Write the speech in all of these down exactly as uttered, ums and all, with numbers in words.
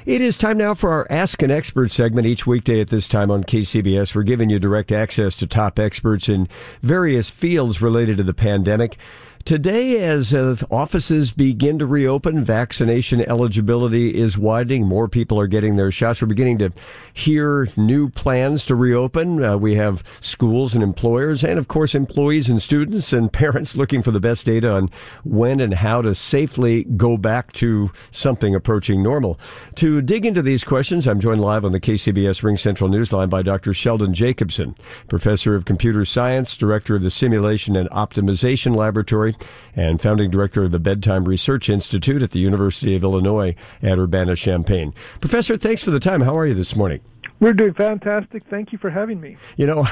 It is time now for our Ask an Expert segment. Each weekday at this time on K C B S, we're giving you direct access to top experts in various fields related to the pandemic. Today, as uh, offices begin to reopen, vaccination eligibility is widening. More people are getting their shots. We're beginning to hear new plans to reopen. Uh, we have schools and employers and, of course, employees and students and parents looking for the best data on when and how to safely go back to something approaching normal. To dig into these questions, I'm joined live on the K C B S Ring Central Newsline by Doctor Sheldon Jacobson, professor of computer science, director of the Simulation and Optimization Laboratory, and founding director of the Bedtime Research Institute at the University of Illinois at Urbana-Champaign. Professor, thanks for the time. How are you this morning? We're doing fantastic. Thank you for having me. You know,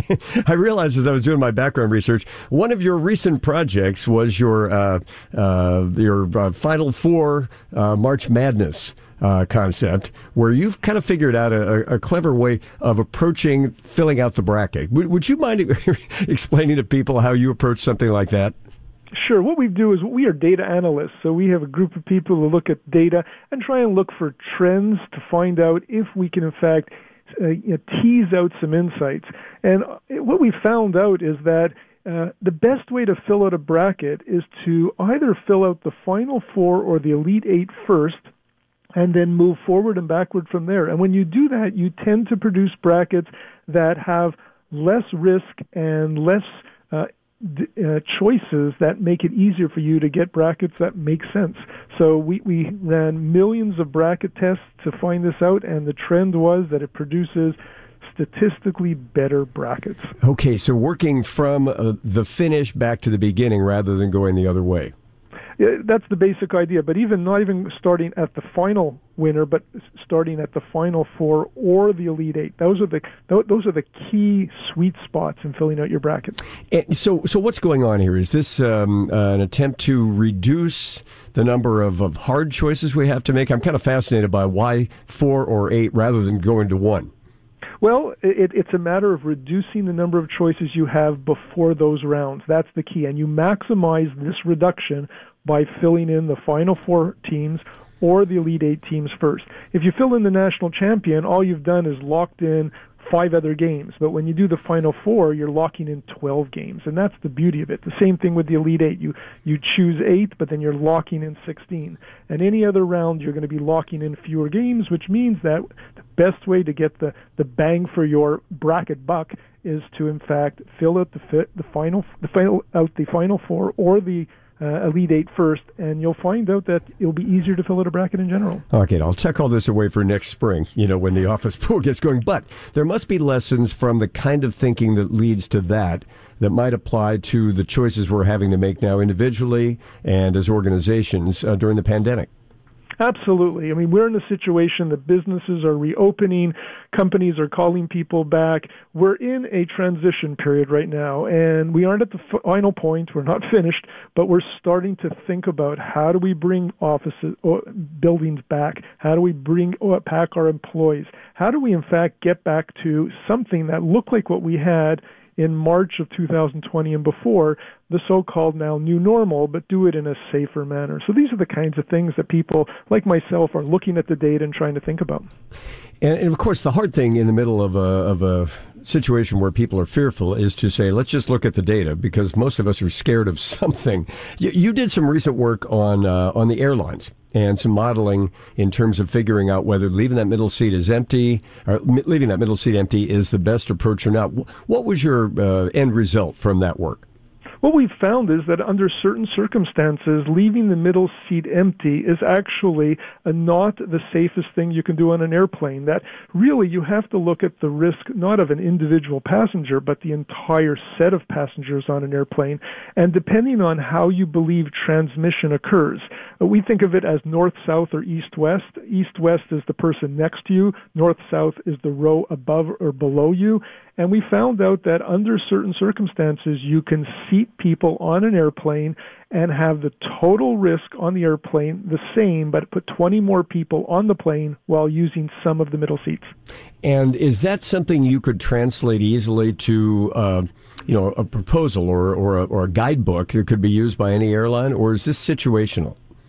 I realized as I was doing my background research, one of your recent projects was your uh, uh, your uh, Final Four uh, March Madness Uh, concept, where you've kind of figured out a, a clever way of approaching filling out the bracket. Would, would you mind explaining to people how you approach something like that? Sure. What we do is we are data analysts, so we have a group of people who look at data and try and look for trends to find out if we can, in fact, uh, you know, tease out some insights. And what we found out is that Uh, the best way to fill out a bracket is to either fill out the Final Four or the Elite Eight first, and then move forward and backward from there. And when you do that, you tend to produce brackets that have less risk and less uh, d- uh, choices that make it easier for you to get brackets that make sense. So we, we ran millions of bracket tests to find this out, and the trend was that it produces statistically better brackets. Okay, so working from uh, the finish back to the beginning rather than going the other way. Yeah, that's the basic idea, but even not even starting at the final winner, but starting at the Final Four or the Elite Eight. Those are the those are the key sweet spots in filling out your bracket. And so, so what's going on here? Is this um, uh, an attempt to reduce the number of, of hard choices we have to make? I'm kind of fascinated by why four or eight rather than going to one. Well, it, it's a matter of reducing the number of choices you have before those rounds. That's the key. And you maximize this reduction by filling in the Final Four teams or the Elite Eight teams first. If you fill in the national champion, all you've done is locked in five other games. But when you do the Final Four, you're locking in twelve games. And that's the beauty of it. The same thing with the Elite Eight. You, you choose eight, but then you're locking in sixteen. And any other round, you're going to be locking in fewer games, which means that the best way to get the, the bang for your bracket buck is to, in fact, fill out the, fit, the, final, the final, out the Final Four or the Uh, Elite Eight first, and you'll find out that it'll be easier to fill out a bracket in general. Okay, I'll tuck all this away for next spring, you know, when the office pool gets going. But there must be lessons from the kind of thinking that leads to that that might apply to the choices we're having to make now individually and as organizations uh, during the pandemic. Absolutely. I mean, we're in a situation that businesses are reopening, companies are calling people back. We're in a transition period right now, and we aren't at the final point. We're not finished, but we're starting to think about how do we bring offices, buildings back? How do we bring back our employees? How do we, in fact, get back to something that looked like what we had in March of two thousand twenty and before, the so-called now new normal, but do it in a safer manner. So these are the kinds of things that people like myself are looking at the data and trying to think about. And, and of course, the hard thing in the middle of a, of a situation where people are fearful is to say, let's just look at the data, because most of us are scared of something. You, you did some recent work on uh, on the airlines and some modeling in terms of figuring out whether leaving that middle seat is empty, or leaving that middle seat empty is the best approach or not. What was your uh, end result from that work? What we've found is that under certain circumstances, leaving the middle seat empty is actually a, not the safest thing you can do on an airplane. That really you have to look at the risk not of an individual passenger, but the entire set of passengers on an airplane. And depending on how you believe transmission occurs, we think of it as north-south or east-west. East-west is the person next to you. North-south is the row above or below you. And we found out that under certain circumstances, you can seat people on an airplane and have the total risk on the airplane the same, but put twenty more people on the plane while using some of the middle seats. And is that something you could translate easily to, uh, you know, a proposal or or a, or a guidebook that could be used by any airline, or is this situational?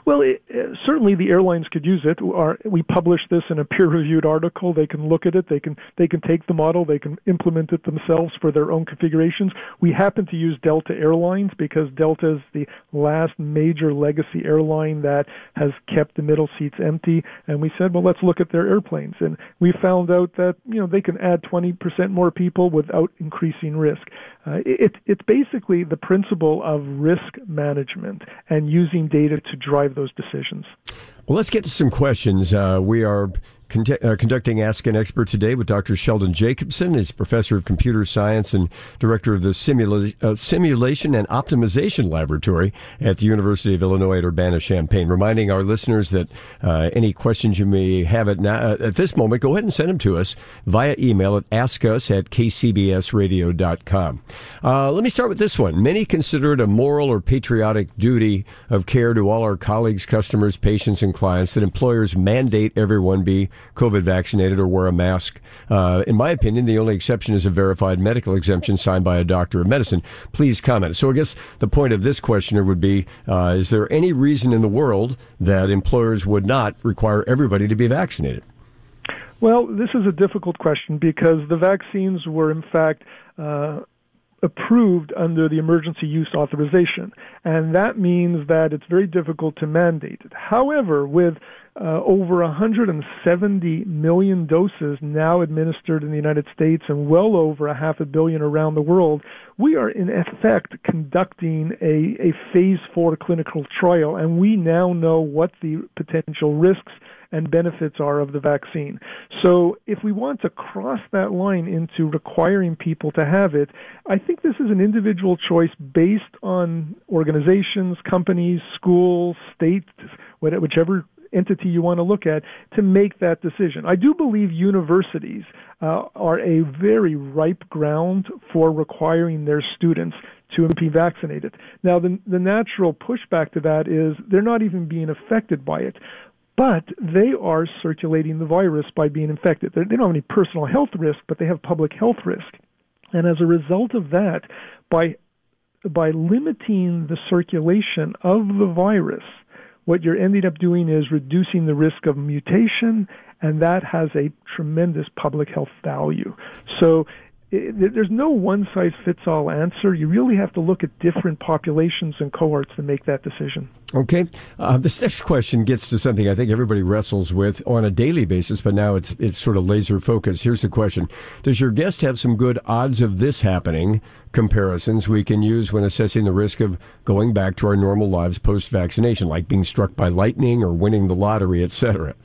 Well, it, uh, certainly the airlines could use it. Our, we published this in a peer-reviewed article. They can look at it. They can they can take the model. They can implement it themselves for their own configurations. We happen to use Delta Airlines because Delta is the last major legacy airline that has kept the middle seats empty. And we said, well, let's look at their airplanes. And we found out that, you know, they can add twenty percent more people without increasing risk. Uh, it, it's basically the principle of risk management and using data to drive those decisions. Well, let's get to some questions. Uh, we are con- uh, conducting Ask an Expert today with Doctor Sheldon Jacobson. He's professor of computer science and director of the Simula- uh, Simulation and Optimization Laboratory at the University of Illinois at Urbana-Champaign. Reminding our listeners that uh, any questions you may have at, now, uh, at this moment, go ahead and send them to us via email at askus at k c b s radio dot com. Uh, let me start with this one. Many consider it a moral or patriotic duty of care to all our colleagues, customers, patients, and clients that employers mandate everyone be COVID vaccinated or wear a mask. Uh, in my opinion, the only exception is a verified medical exemption signed by a doctor of medicine. Please comment. So I guess the point of this questioner would be, uh, is there any reason in the world that employers would not require everybody to be vaccinated? Well, this is a difficult question because the vaccines were, in fact, uh, approved under the emergency use authorization. And that means that it's very difficult to mandate it. However, with uh, over one hundred seventy million doses now administered in the United States and well over a half a billion around the world, we are in effect conducting a, a phase four clinical trial, and we now know what the potential risks and benefits are of the vaccine. So if we want to cross that line into requiring people to have it, I think this is an individual choice based on organizations, companies, schools, states, whichever entity you want to look at, to make that decision. I do believe universities uh, are a very ripe ground for requiring their students to be vaccinated. Now, the, the natural pushback to that is they're not even being affected by it. But they are circulating the virus by being infected. They don't have any personal health risk, but they have public health risk. And as a result of that, by by limiting the circulation of the virus, what you're ending up doing is reducing the risk of mutation, and that has a tremendous public health value. So it, there's no one-size-fits-all answer. You really have to look at different populations and cohorts to make that decision. Okay. Uh, this next question gets to something I think everybody wrestles with on a daily basis, but now it's it's sort of laser focused. Here's the question. Does your guest have some good odds of this happening comparisons we can use when assessing the risk of going back to our normal lives post-vaccination, like being struck by lightning or winning the lottery, et cetera?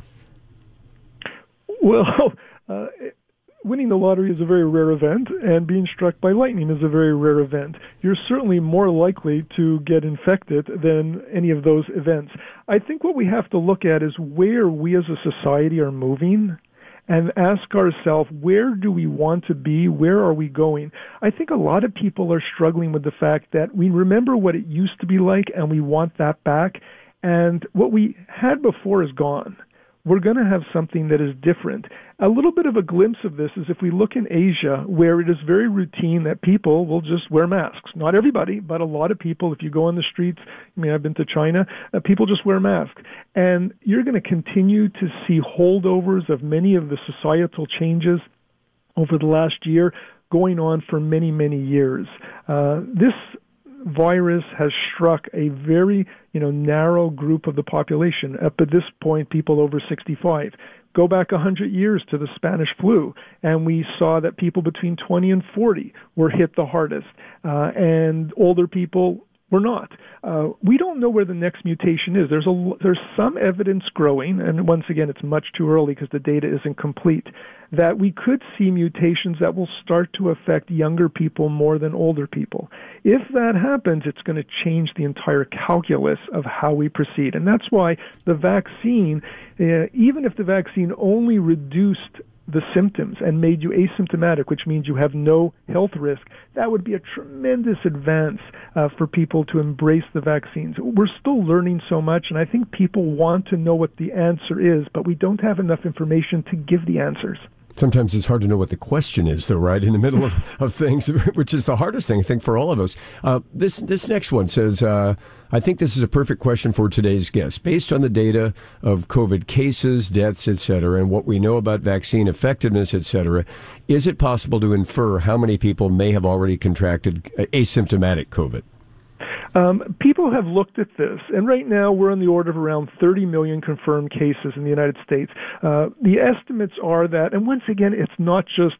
Well, uh, winning the lottery is a very rare event, and being struck by lightning is a very rare event. You're certainly more likely to get infected than any of those events. I think what we have to look at is where we as a society are moving and ask ourselves, where do we want to be? Where are we going? I think a lot of people are struggling with the fact that we remember what it used to be like and we want that back, and what we had before is gone. We're going to have something that is different. A little bit of a glimpse of this is if we look in Asia, where it is very routine that people will just wear masks. Not everybody, but a lot of people, if you go on the streets, I mean, I've been to China, uh, people just wear masks. And you're going to continue to see holdovers of many of the societal changes over the last year going on for many, many years. Uh, this virus has struck a very, you know, narrow group of the population. Up at this point, people over sixty-five. Go back one hundred years to the Spanish flu, and we saw that people between twenty and forty were hit the hardest, uh, and older people were not. Uh, we don't know where the next mutation is. There's a there's some evidence growing, and once again, it's much too early because the data isn't complete, that we could see mutations that will start to affect younger people more than older people. If that happens, it's going to change the entire calculus of how we proceed. And that's why the vaccine, uh, even if the vaccine only reduced the symptoms and made you asymptomatic, which means you have no health risk, that would be a tremendous advance uh, for people to embrace the vaccines. We're still learning so much, and I think people want to know what the answer is, but we don't have enough information to give the answers. Sometimes it's hard to know what the question is, though, right? In the middle of, of things, which is the hardest thing, I think, for all of us. Uh, this this next one says, uh, I think this is a perfect question for today's guest. Based on the data of COVID cases, deaths, et cetera, and what we know about vaccine effectiveness, et cetera, is it possible to infer how many people may have already contracted asymptomatic COVID? Um, people have looked at this, and right now we're on the order of around thirty million confirmed cases in the United States. Uh, the estimates are that, and once again, it's not just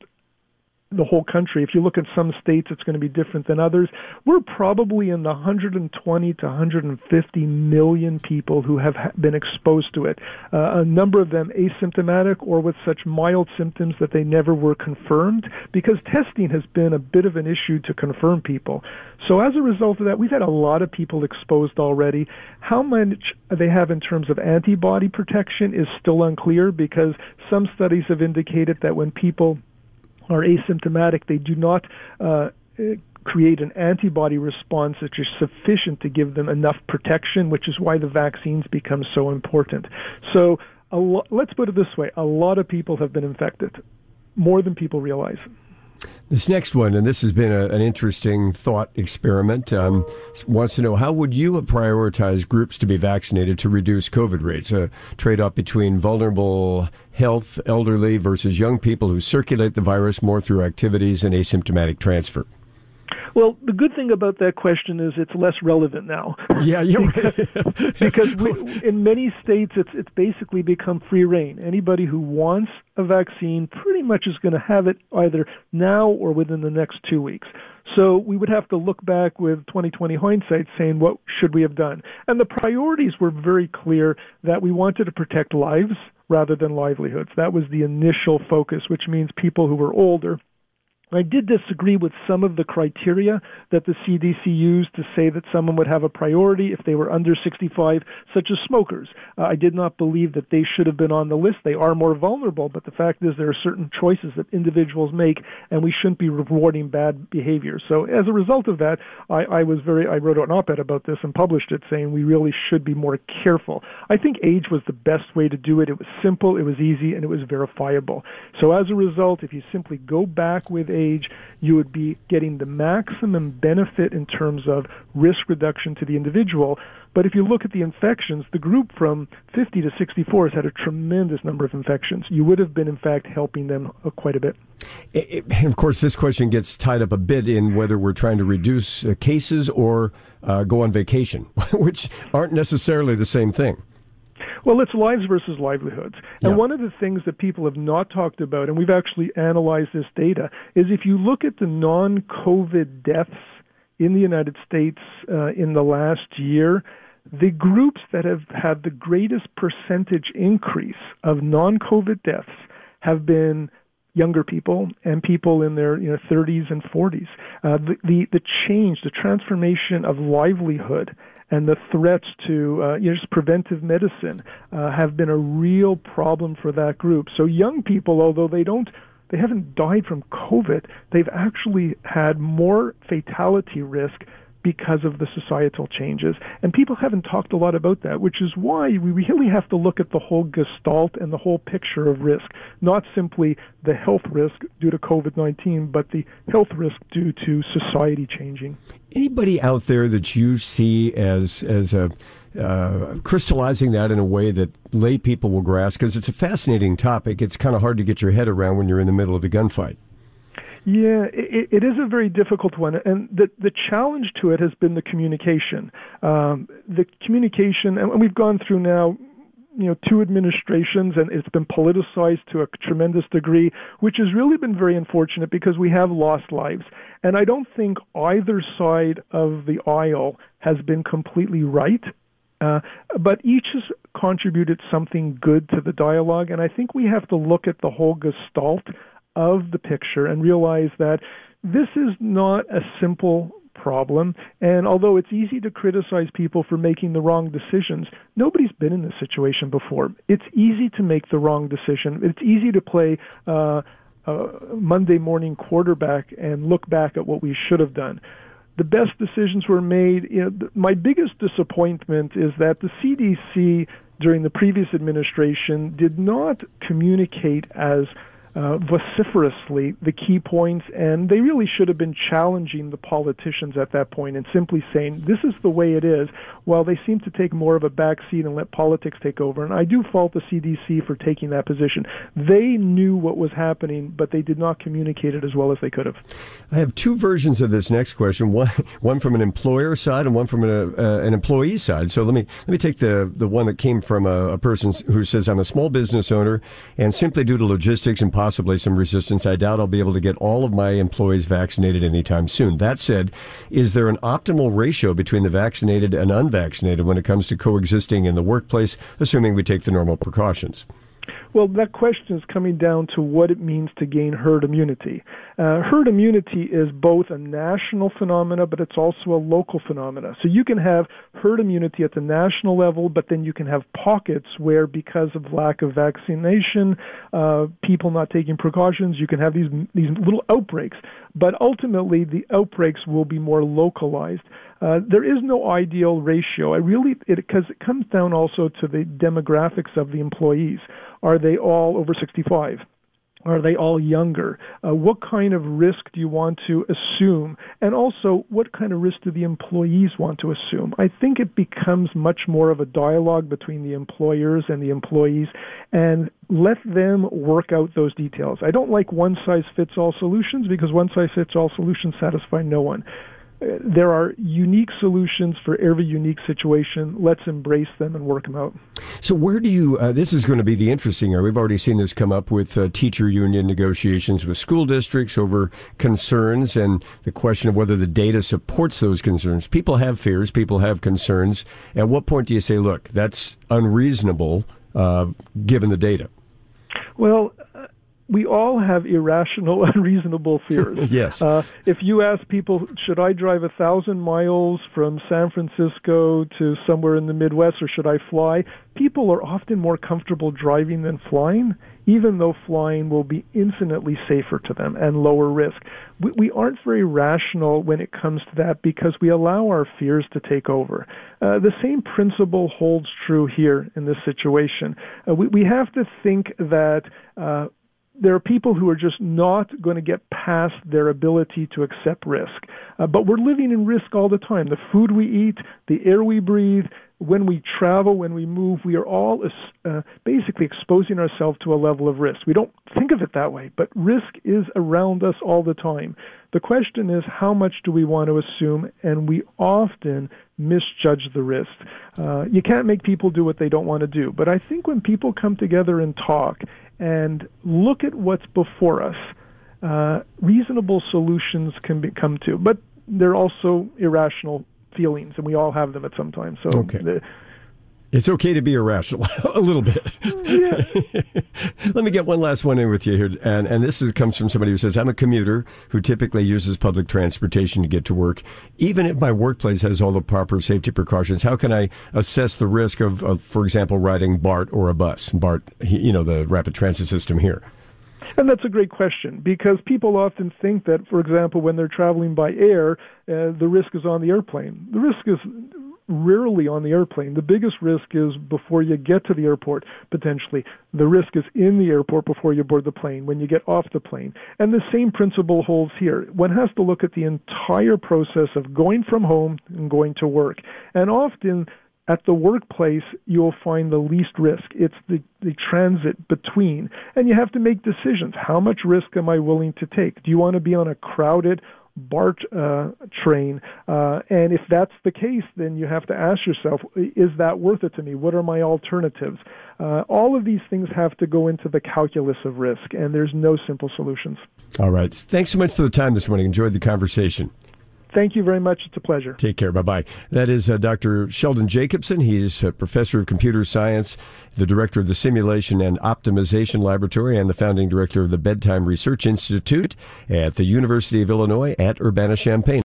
the whole country. If you look at some states, it's going to be different than others. We're probably in the one hundred twenty to one hundred fifty million people who have been exposed to it. Uh, a number of them asymptomatic or with such mild symptoms that they never were confirmed, because testing has been a bit of an issue to confirm people. So as a result of that, we've had a lot of people exposed already. How much they have in terms of antibody protection is still unclear, because some studies have indicated that when people are asymptomatic, they do not uh, create an antibody response that is sufficient to give them enough protection, which is why the vaccines become so important. So a lo- let's put it this way. A lot of people have been infected, more than people realize. This next one, and this has been a, an interesting thought experiment, um, wants to know, how would you have prioritized groups to be vaccinated to reduce COVID rates? A trade-off between vulnerable health, elderly, versus young people who circulate the virus more through activities and asymptomatic transfer. Well, the good thing about that question is it's less relevant now. Yeah, you're because, right. because we, in many states, it's it's basically become free reign. Anybody who wants a vaccine pretty much is going to have it either now or within the next two weeks. So we would have to look back with twenty twenty hindsight saying, what should we have done? And the priorities were very clear, that we wanted to protect lives rather than livelihoods. That was the initial focus, which means people who were older. I did disagree with some of the criteria that the C D C used to say that someone would have a priority if they were under sixty-five, such as smokers. Uh, I did not believe that they should have been on the list. They are more vulnerable, but the fact is there are certain choices that individuals make, and we shouldn't be rewarding bad behavior. So as a result of that, I, I was very, I wrote an op-ed about this and published it saying we really should be more careful. I think age was the best way to do it. It was simple, it was easy, and it was verifiable. So as a result, if you simply go back with age, you would be getting the maximum benefit in terms of risk reduction to the individual. But if you look at the infections, the group from fifty to sixty-four has had a tremendous number of infections. You would have been, in fact, helping them uh, quite a bit. It, and of course, this question gets tied up a bit in whether we're trying to reduce uh, cases or uh, go on vacation, which aren't necessarily the same thing. Well, it's lives versus livelihoods. And yeah. one of the things that people have not talked about, and we've actually analyzed this data, is if you look at the non-COVID deaths in the United States uh, in the last year, the groups that have had the greatest percentage increase of non-COVID deaths have been younger people and people in their you know, thirties and forties. Uh, the, the, the change, the transformation of livelihood and the threats to uh, you know, just preventive medicine uh, have been a real problem for that group. So young people, although they don't, they haven't died from COVID, they've actually had more fatality risk because of the societal changes. And people haven't talked a lot about that, which is why we really have to look at the whole gestalt and the whole picture of risk, not simply the health risk due to COVID nineteen, but the health risk due to society changing. Anybody out there that you see as as a uh, crystallizing that in a way that lay people will grasp? Because it's a fascinating topic. It's kind of hard to get your head around when you're in the middle of a gunfight. Yeah, it, it is a very difficult one, and the the challenge to it has been the communication. Um, the communication, and we've gone through now, you know, two administrations, and it's been politicized to a tremendous degree, which has really been very unfortunate because we have lost lives. And I don't think either side of the aisle has been completely right. Uh, but each has contributed something good to the dialogue, and I think we have to look at the whole gestalt of the picture and realize that this is not a simple problem. And although it's easy to criticize people for making the wrong decisions, nobody's been in this situation before. It's easy to make the wrong decision. It's easy to play uh, uh, Monday morning quarterback and look back at what we should have done. The best decisions were made. You know, th- my biggest disappointment is that the C D C during the previous administration did not communicate as uh, vociferously the key points, and they really should have been challenging the politicians at that point and simply saying, this is the way it is, while they seem to take more of a back seat and let politics take over. And I do fault the C D C for taking that position. They knew what was happening, but they did not communicate it as well as they could have. I have two versions of this next question, one one from an employer side and one from an, uh, an employee side. So let me let me take the, the one that came from a, a person who says, I'm a small business owner, and simply due to logistics and possibly some resistance, I doubt I'll be able to get all of my employees vaccinated anytime soon. That said, is there an optimal ratio between the vaccinated and unvaccinated when it comes to coexisting in the workplace, assuming we take the normal precautions? Well, that question is coming down to what it means to gain herd immunity. Uh, herd immunity is both a national phenomena, but it's also a local phenomena. So you can have herd immunity at the national level, but then you can have pockets where, because of lack of vaccination, uh, people not taking precautions, you can have these these little outbreaks. But ultimately, the outbreaks will be more localized. Uh, there is no ideal ratio. I really, because it, it comes down also to the demographics of the employees. Are they all over sixty-five? Are they all younger? Uh, what kind of risk do you want to assume? And also, what kind of risk do the employees want to assume? I think it becomes much more of a dialogue between the employers and the employees, and let them work out those details. I don't like one-size-fits-all solutions, because one-size-fits-all solutions satisfy no one. There are unique solutions for every unique situation. Let's embrace them and work them out. So where do you, uh, this is going to be the interesting area. We've already seen this come up with uh, teacher union negotiations with school districts over concerns and the question of whether the data supports those concerns. People have fears. People have concerns. At what point do you say, look, that's unreasonable uh, given the data? Well, we all have irrational, unreasonable fears. Yes. Uh, if you ask people, should I drive a thousand miles from San Francisco to somewhere in the Midwest, or should I fly? People are often more comfortable driving than flying, even though flying will be infinitely safer to them and lower risk. We, we aren't very rational when it comes to that, because we allow our fears to take over. Uh, the same principle holds true here in this situation. Uh, we, we have to think that uh, there are people who are just not going to get past their ability to accept risk. Uh, but we're living in risk all the time. The food we eat, the air we breathe, when we travel, when we move, we are all uh, basically exposing ourselves to a level of risk. We don't think of it that way, but risk is around us all the time. The question is, how much do we want to assume? And we often misjudge the risk. Uh, you can't make people do what they don't want to do. But I think when people come together and talk and look at what's before us, uh, reasonable solutions can be come to. But they're also irrational feelings, and we all have them at some time. So okay. the, It's okay to be irrational a little bit. Yeah. Let me get one last one in with you here. And, and this is, comes from somebody who says, I'm a commuter who typically uses public transportation to get to work. Even if my workplace has all the proper safety precautions, how can I assess the risk of, of for example, riding BART or a bus? BART, you know, the rapid transit system here. And that's a great question, because people often think that, for example, when they're traveling by air, uh, the risk is on the airplane. The risk is rarely on the airplane. The biggest risk is before you get to the airport, potentially. The risk is in the airport before you board the plane, when you get off the plane. And the same principle holds here. One has to look at the entire process of going from home and going to work. And often, at the workplace, you'll find the least risk. It's the, the transit between. And you have to make decisions. How much risk am I willing to take? Do you want to be on a crowded BART uh, train? Uh, and if that's the case, then you have to ask yourself, is that worth it to me? What are my alternatives? Uh, all of these things have to go into the calculus of risk, and there's no simple solutions. All right. Thanks so much for the time this morning. Enjoyed the conversation. Thank you very much. It's a pleasure. Take care. Bye-bye. That is uh, Doctor Sheldon Jacobson. He's a professor of computer science, the director of the Simulation and Optimization Laboratory, and the founding director of the Bedtime Research Institute at the University of Illinois at Urbana-Champaign.